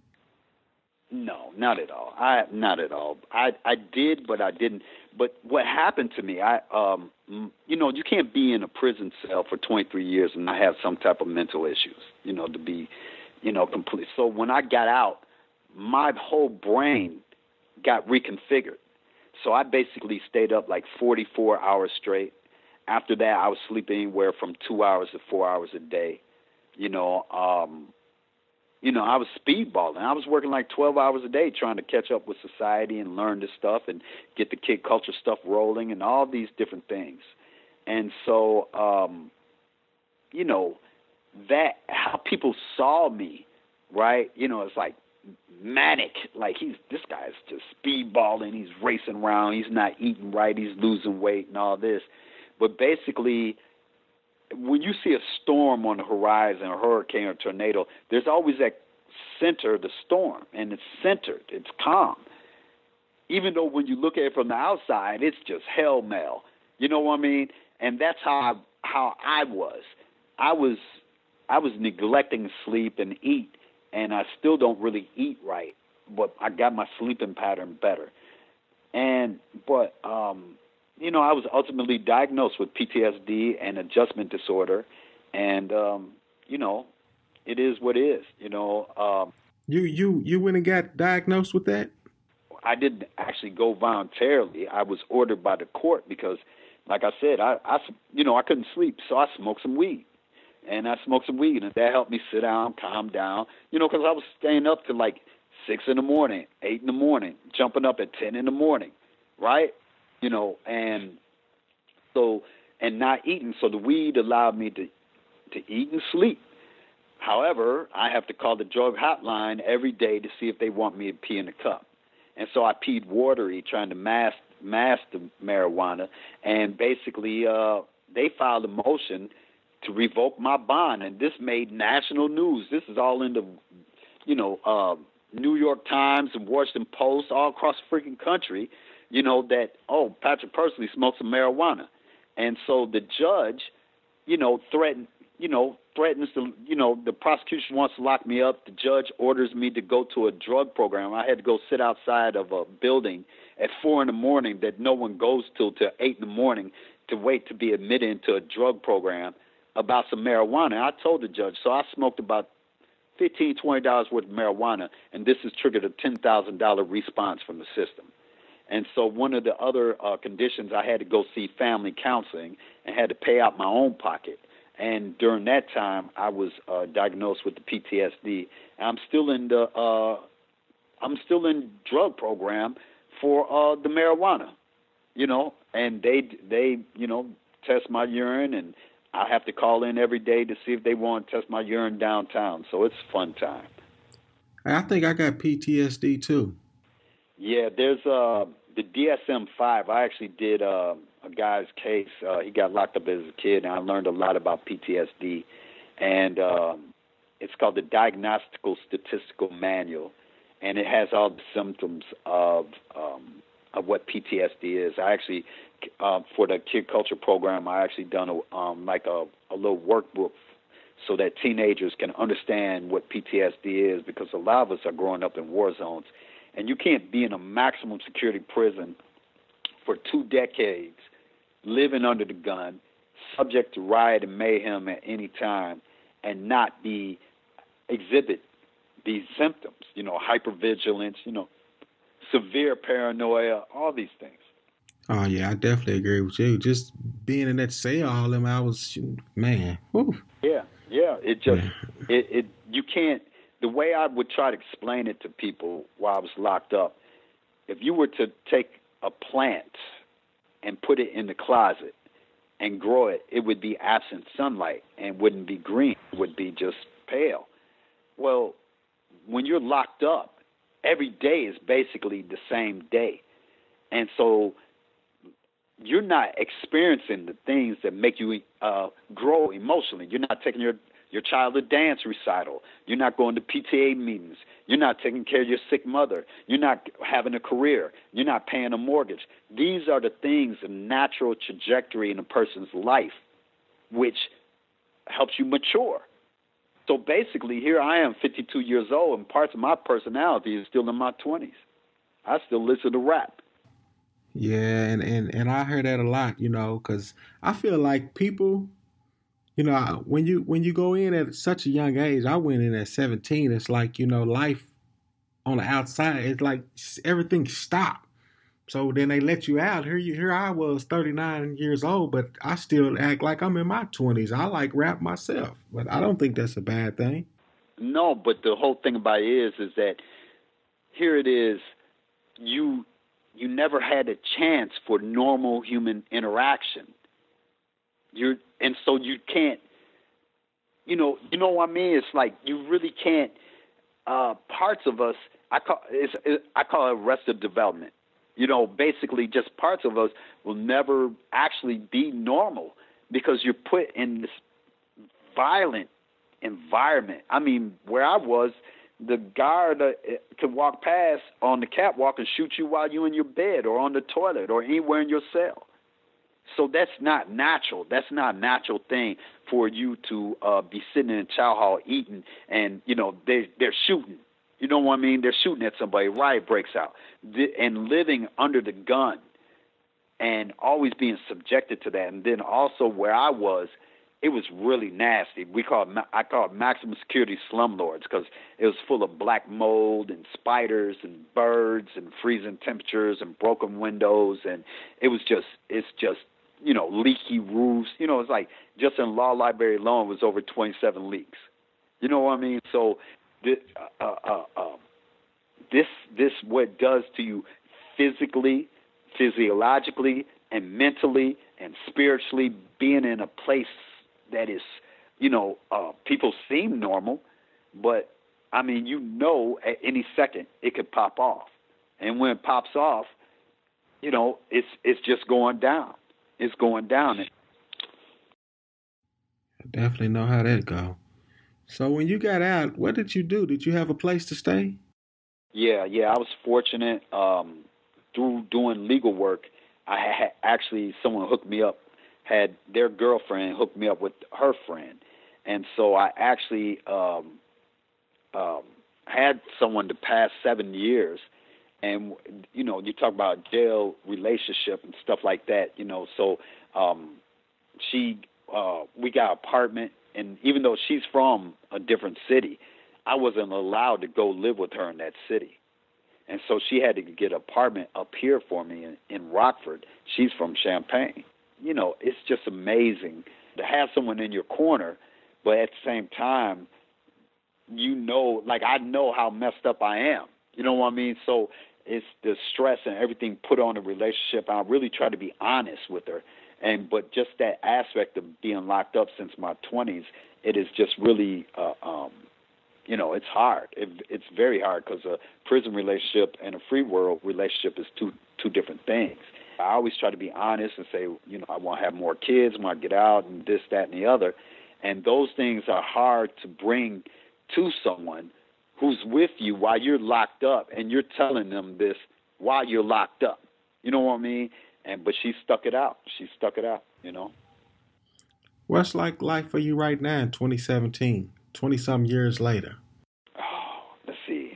No, not at all. I not at all. I I did, but I didn't. But what happened to me, I um, you know, you can't be in a prison cell for twenty-three years and not have some type of mental issues, you know, to be, you know, complete. So when I got out, my whole brain got reconfigured. So I basically stayed up like forty-four hours straight. After that, I was sleeping anywhere from two hours to four hours a day. You know, um, you know, I was speedballing. I was working like twelve hours a day trying to catch up with society and learn this stuff and get the kid culture stuff rolling and all these different things. And so, um, you know, that how people saw me, right? You know, it's like manic. Like, he's this guy's just speedballing. He's racing around. He's not eating right. He's losing weight and all this. But basically, when you see a storm on the horizon, a hurricane or tornado, there's always that center of the storm, and it's centered. It's calm. Even though when you look at it from the outside, it's just hell mail. You know what I mean? And that's how I, how I was. I was I was neglecting sleep and eat, and I still don't really eat right, but I got my sleeping pattern better. And but um, you know, I was ultimately diagnosed with P T S D and adjustment disorder, and um, you know, it is what it is. You know, um, you you you went and got diagnosed with that? I didn't actually go voluntarily. I was ordered by the court because, like I said, I, I you know I couldn't sleep, so I smoked some weed, and I smoked some weed, and that helped me sit down, calm down. You know, because I was staying up to like six in the morning, eight in the morning, jumping up at ten in the morning, right? You know, and so, and not eating. So the weed allowed me to, to eat and sleep. However, I have to call the drug hotline every day to see if they want me to pee in the cup. And so I peed watery trying to mask, mask the marijuana. And basically, uh, they filed a motion to revoke my bond. And this made national news. This is all in the, you know, uh, New York Times and Washington Post, all across the freaking country, you know, that, oh, Patrick Pursley smokes some marijuana. And so the judge, you know, threatened, you know, threatens to, you know, the prosecution wants to lock me up. The judge orders me to go to a drug program. I had to go sit outside of a building at four in the morning that no one goes to till eight in the morning to wait to be admitted into a drug program about some marijuana. I told the judge, so I smoked about fifteen dollars, twenty dollars worth of marijuana, and this has triggered a ten thousand dollars response from the system. And so one of the other uh, conditions, I had to go see family counseling and had to pay out my own pocket. And during that time, I was uh, diagnosed with the P T S D. And I'm still in the uh, I'm still in drug program for uh, the marijuana, you know. And they they you know test my urine, and I have to call in every day to see if they want to test my urine downtown. So it's a fun time. I think I got P T S D too. Yeah, there's uh, the D S M five. I actually did uh, a guy's case. Uh, he got locked up as a kid, and I learned a lot about P T S D. And um, it's called the Diagnostical Statistical Manual, and it has all the symptoms of um, of what P T S D is. I actually, uh, for the Kid Culture program, I actually done a, um, like a, a little workbook so that teenagers can understand what P T S D is, because a lot of us are growing up in war zones. And you can't be in a maximum security prison for two decades, living under the gun, subject to riot and mayhem at any time, and not be exhibit these symptoms, you know, hypervigilance, you know, severe paranoia, all these things. Oh, yeah, I definitely agree with you. Just being in that cell all them hours, man. Whew. Yeah, yeah. It just, Yeah. it, it, you can't, the way I would try to explain it to people while I was locked up, if you were to take a plant and put it in the closet and grow it, it would be absent sunlight and wouldn't be green. It would be just pale. Well, when you're locked up, every day is basically the same day. And so you're not experiencing the things that make you uh, grow emotionally. You're not taking your your child to dance recital. You're not going to P T A meetings. You're not taking care of your sick mother. You're not having a career. You're not paying a mortgage. These are the things, a natural trajectory in a person's life, which helps you mature. So basically, here I am, fifty-two years old, and parts of my personality is still in my twenties. I still listen to rap. Yeah, and, and, and I heard that a lot, you know, because I feel like people, you know, when you when you go in at such a young age, I went in at seventeen, it's like, you know, life on the outside, it's like everything stopped. So then they let you out. Here you here I was, thirty-nine years old, but I still act like I'm in my twenties. I like rap myself, but I don't think that's a bad thing. No, but the whole thing about it is, is that here it is, you you never had a chance for normal human interaction. You're, and so you can't, you know, you know what I mean? It's like you really can't, uh, parts of us, I call, it's, it, I call it arrested development. You know, basically just parts of us will never actually be normal because you're put in this violent environment. I mean, where I was, the guard uh, could walk past on the catwalk and shoot you while you're in your bed or on the toilet or anywhere in your cell. So that's not natural. That's not a natural thing for you to uh, be sitting in a chow hall eating and, you know, they, they're shooting. You know what I mean? They're shooting at somebody. Riot breaks out. The, and living under the gun and always being subjected to that. And then also where I was, it was really nasty. We call it, I call it maximum security slumlords because it was full of black mold and spiders and birds and freezing temperatures and broken windows. And it was just, it's just, you know, leaky roofs. You know, it's like just in law library alone was over twenty-seven leaks. You know what I mean? So the, uh, uh, uh, this this what it does to you physically, physiologically, and mentally and spiritually, being in a place that is, you know, uh, people seem normal, but I mean, you know, at any second it could pop off, and when it pops off, you know, it's it's just going down. It's going down. I definitely know how that go. So when you got out, what did you do? Did you have a place to stay? Yeah, yeah, I was fortunate. Um, through doing legal work, I had actually someone hooked me up, had their girlfriend hooked me up with her friend, and so I actually um, um, had someone the past seven years. And, you know, you talk about jail relationship and stuff like that, you know, so um, she, uh, we got an apartment, and even though she's from a different city, I wasn't allowed to go live with her in that city. And so she had to get an apartment up here for me in, in Rockford. She's from Champaign. You know, it's just amazing to have someone in your corner, but at the same time, you know, like I know how messed up I am. You know what I mean? So it's the stress and everything put on the relationship. I really try to be honest with her. And but just that aspect of being locked up since my twenties, it is just really, uh, um, you know, it's hard. It, it's very hard because a prison relationship and a free world relationship is two two different things. I always try to be honest and say, you know, I want to have more kids when I get out and this, that, and the other. And those things are hard to bring to someone who's with you while you're locked up, and you're telling them this while you're locked up. You know what I mean? And but she stuck it out. She stuck it out, you know. What's like life for you right now in twenty seventeen, twenty-some years later? Oh, let's see.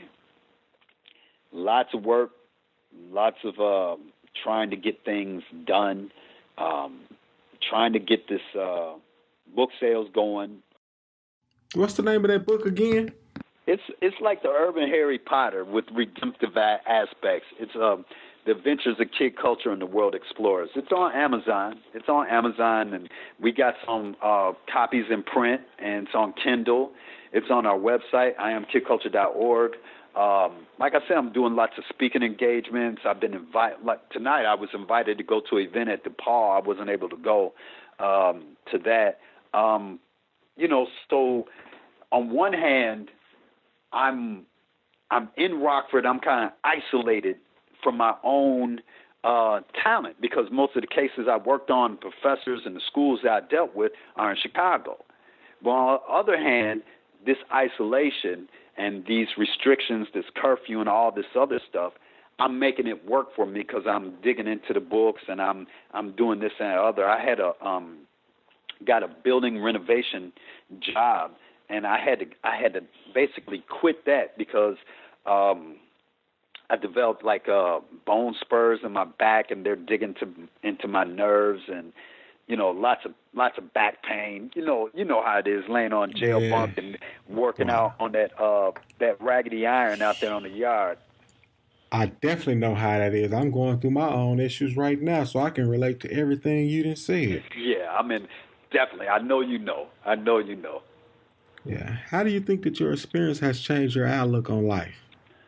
Lots of work, lots of uh, trying to get things done, um, trying to get this uh, book sales going. What's the name of that book again? It's it's like the urban Harry Potter with redemptive a- aspects. It's um, The Adventures of Kid Culture and the World Explorers. It's on Amazon. It's on Amazon, and we got some uh, copies in print, and it's on Kindle. It's on our website, I am kid culture dot org. Um, like I said, I'm doing lots of speaking engagements. I've been invited. Like tonight, I was invited to go to an event at DePaul. I wasn't able to go um, to that. Um, you know, so on one hand, I'm I'm in Rockford. I'm kind of isolated from my own uh, talent because most of the cases I worked on, professors and the schools that I dealt with are in Chicago. But on the other hand, this isolation and these restrictions, this curfew and all this other stuff, I'm making it work for me because I'm digging into the books and I'm I'm doing this and that other. I had a um, got a building renovation job. And I had to I had to basically quit that because um, I developed like uh, bone spurs in my back, and they're digging to, into my nerves, and you know lots of lots of back pain. You know you know how it is laying on jail yeah. bunk and working Wow. out on that uh, that raggedy iron out there on the yard. I definitely know how that is. I'm going through my own issues right now, so I can relate to everything you done said. Yeah, I mean definitely. I know you know. I know you know. Yeah. How do you think that your experience has changed your outlook on life?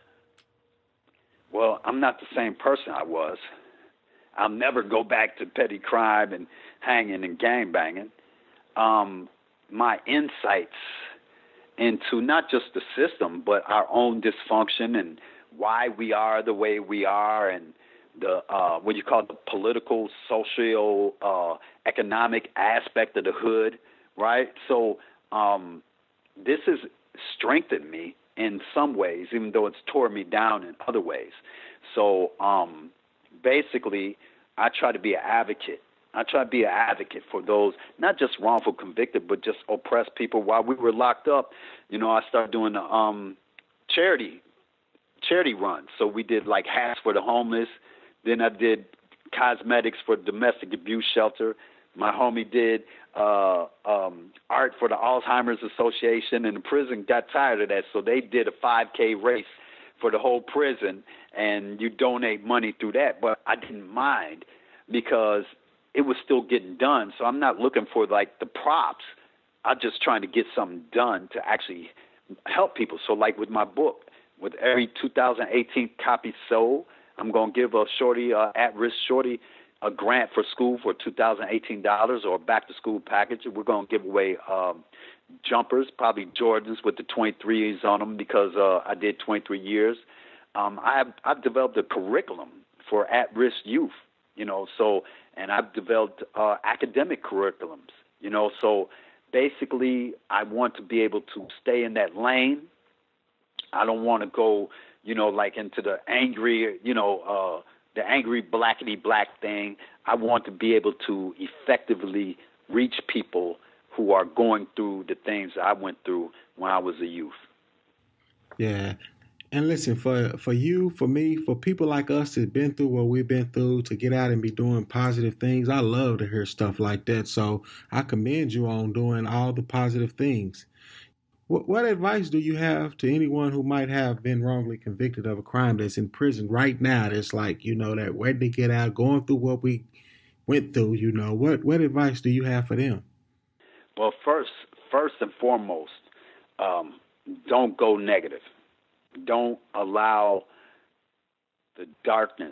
Well, I'm not the same person I was. I'll never go back to petty crime and hanging and gangbanging. Um, my insights into not just the system, but our own dysfunction and why we are the way we are, and the uh, what you call the political, social, uh, economic aspect of the hood, right? So um, this has strengthened me in some ways, even though it's tore me down in other ways. So um, basically, I try to be an advocate. I try to be an advocate for those, not just wrongful convicted, but just oppressed people. While we were locked up, you know, I started doing the um, charity charity runs. So we did like hats for the homeless. Then I did cosmetics for the domestic abuse shelter. My homie did uh, um, art for the Alzheimer's Association, and the prison got tired of that, so they did a five K race for the whole prison, and you donate money through that. But I didn't mind because it was still getting done, so I'm not looking for, like, the props. I'm just trying to get something done to actually help people. So, like with my book, with every two thousand eighteen copy sold, I'm going to give a shorty, uh, at-risk shorty, a grant for school for two thousand eighteen dollars or a back-to-school package. We're going to give away um, jumpers, probably Jordans with the twenty-threes on them because uh, I did twenty-three years. Um, I have, I've developed a curriculum for at-risk youth, you know, so, and I've developed uh, academic curriculums, you know, so basically I want to be able to stay in that lane. I don't want to go, you know, like into the angry, you know, uh, the angry blackity black thing. I want to be able to effectively reach people who are going through the things I went through when I was a youth. Yeah. And listen, for, for you, for me, for people like us that been through what we've been through, to get out and be doing positive things, I love to hear stuff like that. So I commend you on doing all the positive things. What, what advice do you have to anyone who might have been wrongly convicted of a crime that's in prison right now, that's like, you know, that waiting to get out, going through what we went through, you know, what, what advice do you have for them? Well, first, first and foremost, um, don't go negative. Don't allow the darkness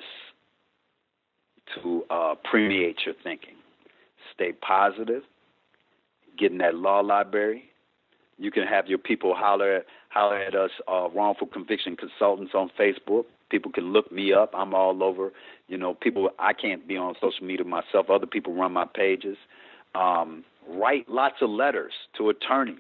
to uh, permeate your thinking. Stay positive. Get in that law library. You can have your people holler, holler at us, uh, wrongful conviction consultants on Facebook. People can look me up. I'm all over. You know, people, I can't be on social media myself. Other people run my pages. Um, write lots of letters to attorneys.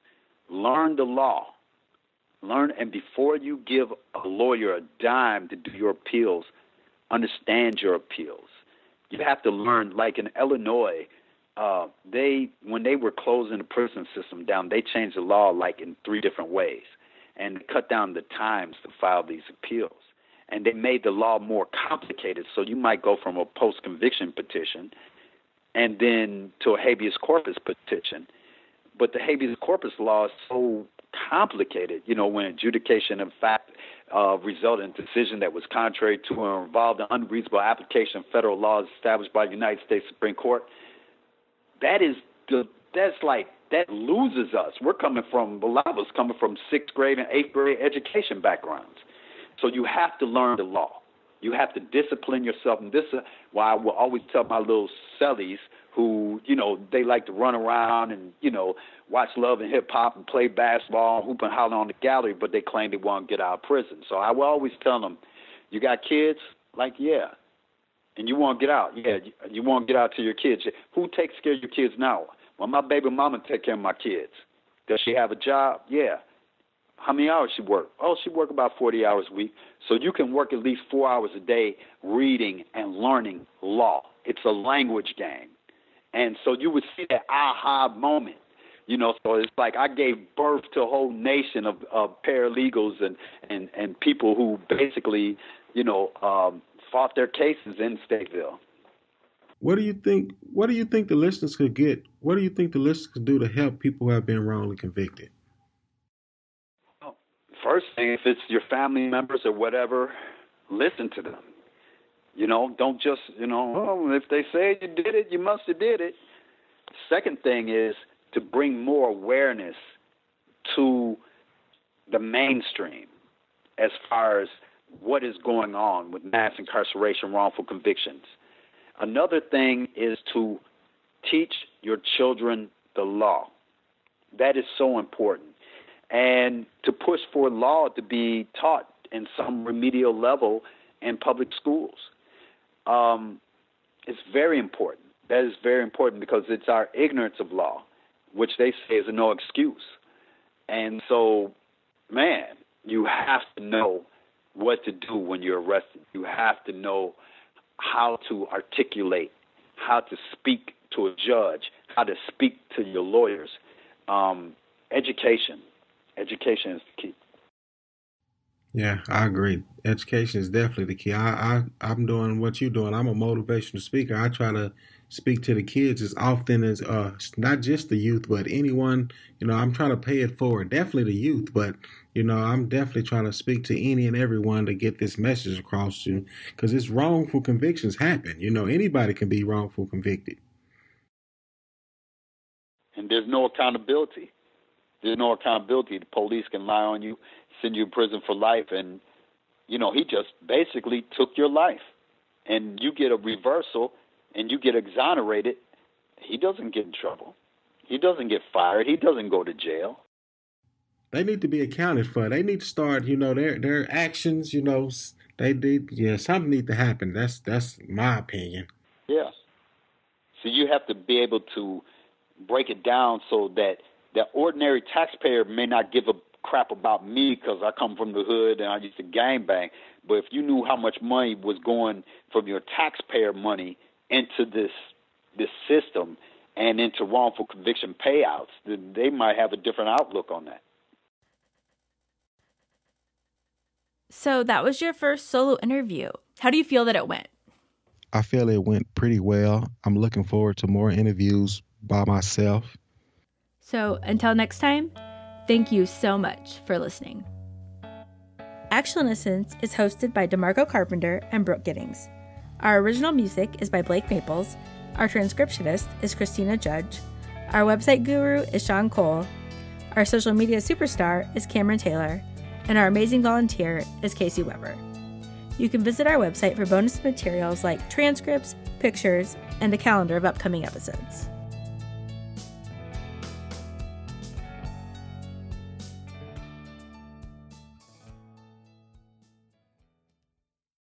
Learn the law. Learn, and before you give a lawyer a dime to do your appeals, understand your appeals. You have to learn, like in Illinois, uh, they when they were closing the prison system down, they changed the law like in three different ways and cut down the times to file these appeals. And they made the law more complicated, so you might go from a post-conviction petition and then to a habeas corpus petition. But the habeas corpus law is so complicated, you know, when adjudication of fact uh, resulted in a decision that was contrary to or involved an unreasonable application of federal laws established by the United States Supreme Court. That is the that's like that loses us. We're coming from a lot of us coming from sixth grade and eighth grade education backgrounds, so you have to learn the law. You have to discipline yourself, and this is why I will always tell my little cellies who, you know, they like to run around and, you know, watch Love and Hip Hop and play basketball and hoop and holler on the gallery, but they claim they want to get out of prison. So I will always tell them, you got kids? Like, yeah. And you want to get out? Yeah, you, you want to get out to your kids. Who takes care of your kids now? Well, my baby mama take care of my kids. Does she have a job? Yeah. How many hours she work? Oh, she work about forty hours a week. So you can work at least four hours a day reading and learning law. It's a language game. And so you would see that aha moment, you know, so it's like I gave birth to a whole nation of, of paralegals and, and, and people who basically, you know, um, fought their cases in Stateville. What do you think, what do you think the listeners could get? What do you think the listeners could do to help people who have been wrongly convicted? Well, first thing, if it's your family members or whatever, listen to them. You know, don't just, you know, oh, if they say you did it, you must have did it. Second thing is to bring more awareness to the mainstream as far as what is going on with mass incarceration, wrongful convictions. Another thing is to teach your children the law. That is so important. And to push for law to be taught in some remedial level in public schools. Um, it's very important. That is very important because it's our ignorance of law, which they say is a no excuse. And so, man, you have to know what to do when you're arrested. You have to know how to articulate, how to speak to a judge, how to speak to your lawyers. Um, education. Education is the key. Yeah, I agree. Education is definitely the key. I, I, I'm doing what you're doing. I'm a motivational speaker. I try to speak to the kids as often as, uh, not just the youth, but anyone, you know, I'm trying to pay it forward. Definitely the youth, but, you know, I'm definitely trying to speak to any and everyone to get this message across to, because it's wrongful convictions happen. You know, anybody can be wrongful convicted. And there's no accountability. There's no accountability. The police can lie on you, send you in prison for life, and, you know, he just basically took your life. And you get a reversal, and you get exonerated. He doesn't get in trouble. He doesn't get fired. He doesn't go to jail. They need to be accounted for. They need to start, you know, their their actions, you know, they did, yeah, something need to happen. That's that's my opinion. Yeah. So you have to be able to break it down so that the ordinary taxpayer may not give a crap about me because I come from the hood and I used to gangbang. But if you knew how much money was going from your taxpayer money into this this system and into wrongful conviction payouts, then they might have a different outlook on that. So that was your first solo interview. How do you feel that it went? I feel it went pretty well. I'm looking forward to more interviews by myself. So until next time, thank you so much for listening. Actual Innocence is hosted by DeMarco Carpenter and Brooke Giddings. Our original music is by Blake Maples. Our transcriptionist is Christina Judge. Our website guru is Sean Cole. Our social media superstar is Cameron Taylor. And our amazing volunteer is Casey Weber. You can visit our website for bonus materials like transcripts, pictures, and a calendar of upcoming episodes.